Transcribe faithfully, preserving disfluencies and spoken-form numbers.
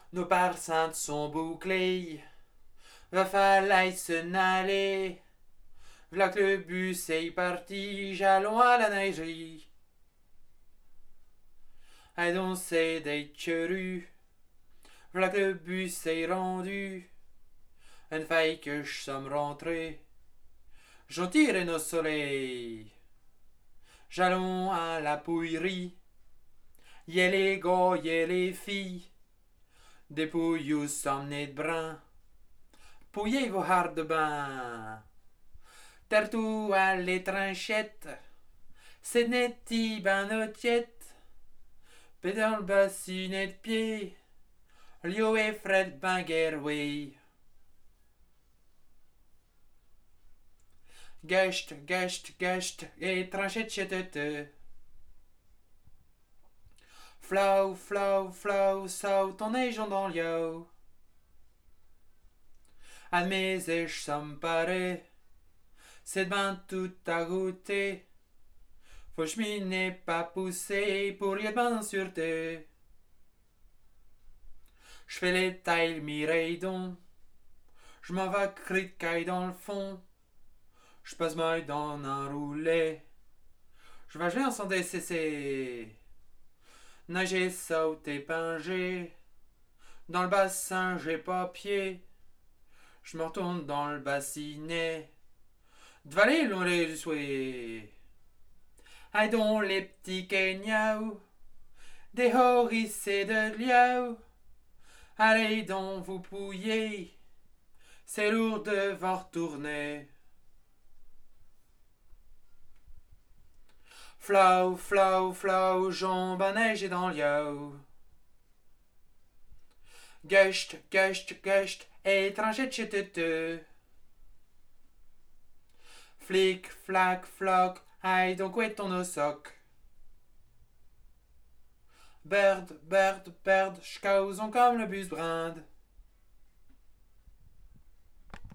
Nos parcentes sont bouclées, va falloir s'en aller. V'là que le bus est parti, j'allons à la neigerie. Aïe donc c'est des curieux, v'là que le bus est rendu. Une faille que je somme rentré, j'en tire nos soleils. J'allons à la pouillerie, y'a les gars, y'a les filles. Des pouillous sommes de brun, pouillez vos hardes de bain. Tartou à les tranchettes, c'est netti banotiette. Pédant le bassinet de pied, Lio et Fred Bangerway. Gest, gest, gest, et tranchette chetete. Flow, flow, flow, saut ton neigeon dans l'yo. Admets je somme paré, c'est demain tout à goûter. Faut je m'y n'ai pas poussé pour y être ben en sûreté. J'fais les tailles mireidon, j'm'en vais cricaille dans le fond. J'passe moi dans un roulet, j'vais jouer en son D C C. Nager, sauter, pinger, dans le bassin j'ai pas pied. J'me retourne dans le bassinet, d'valer l'onlet du souhait. Aïe donc les petits kenyao, des horis et de liao. Allez donc vous pouiller, c'est lourd de vous retourner. Flow, flow, flow, jambes à neige et dans l'yo. Gust, gust, gust, et tranchette chez te. Flic, flac, floc, aïe donc où est ton osoc? Bird, bird, bird, j'causons comme le bus brinde.